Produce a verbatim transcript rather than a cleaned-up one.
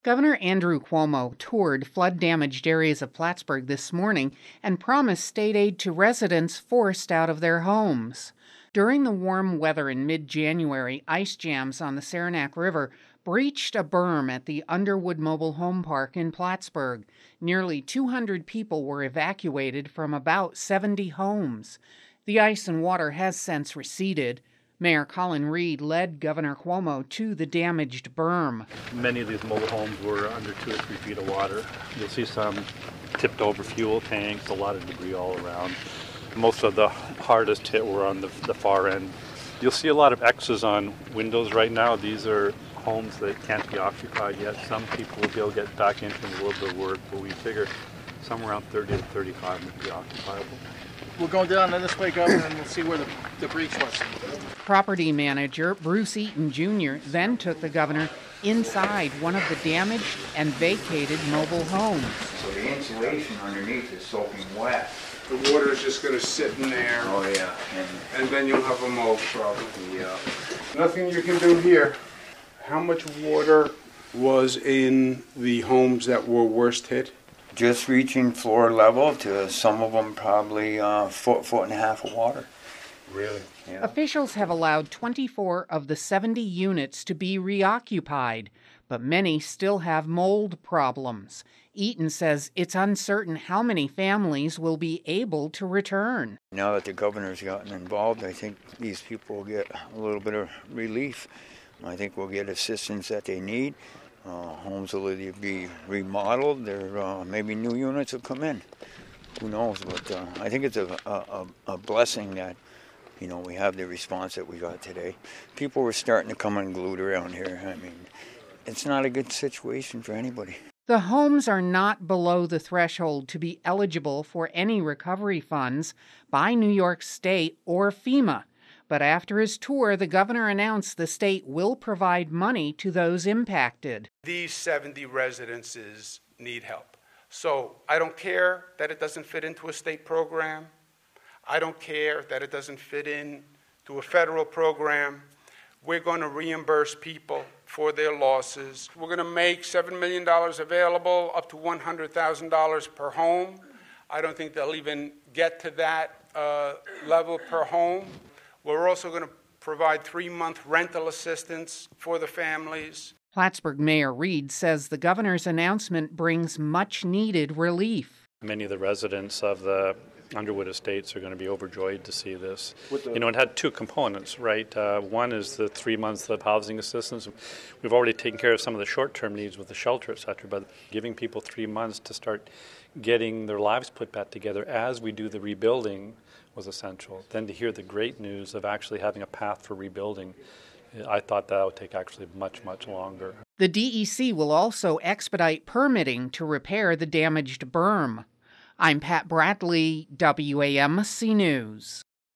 Governor Andrew Cuomo toured flood-damaged areas of Plattsburgh this morning and promised state aid to residents forced out of their homes. During the warm weather in mid-January, ice jams on the Saranac River breached a berm at the Underwood Mobile Home Park in Plattsburgh. Nearly two hundred people were evacuated from about seventy homes. The ice and water has since receded. Mayor Colin Reed led Governor Cuomo to the damaged berm. Many of these mobile homes were under two or three feet of water. You'll see some tipped over fuel tanks, a lot of debris all around. Most of the hardest hit were on the, the far end. You'll see a lot of X's on windows right now. These are homes that can't be occupied yet. Some people will be able to get back into a little bit of work, but we figure somewhere around thirty to thirty-five would be occupiable. We're going down this way, Governor, and we'll see where the, the breach was. Property manager Bruce Eaton Junior then took the governor inside one of the damaged and vacated mobile homes. So the insulation underneath is soaking wet. The water is just going to sit in there. Oh yeah. And, and then you'll have a mold problem. Yeah. Nothing you can do here. How much water was in the homes that were worst hit? Just reaching floor level to some of them probably a foot, foot and a half of water. Really? Yeah. Officials have allowed twenty-four of the seventy units to be reoccupied, but many still have mold problems. Eaton says it's uncertain how many families will be able to return. Now that the governor's gotten involved, I think these people will get a little bit of relief. I think we'll get assistance that they need. Uh, homes will either be remodeled, or uh, maybe new units will come in. Who knows? But uh, I think it's a, a, a blessing that, you know, we have the response that we got today. People were starting to come unglued around here. I mean, it's not a good situation for anybody. The homes are not below the threshold to be eligible for any recovery funds by New York State or FEMA. But after his tour, the governor announced the state will provide money to those impacted. These seventy residences need help. So I don't care that it doesn't fit into a state program. I don't care that it doesn't fit in to a federal program. We're going to reimburse people for their losses. We're going to make seven million dollars available, up to one hundred thousand dollars per home. I don't think they'll even get to that uh, level per home. We're also going to provide three-month rental assistance for the families. Plattsburgh Mayor Reed says the governor's announcement brings much-needed relief. Many of the residents of the Underwood Estates are going to be overjoyed to see this. You know, it had two components, right? Uh, one is the three months of housing assistance. We've already taken care of some of the short-term needs with the shelter, et cetera, but giving people three months to start getting their lives put back together as we do the rebuilding was essential. Then to hear the great news of actually having a path for rebuilding, I thought that would take actually much, much longer. The D E C will also expedite permitting to repair the damaged berm. I'm Pat Bradley, W A M C News.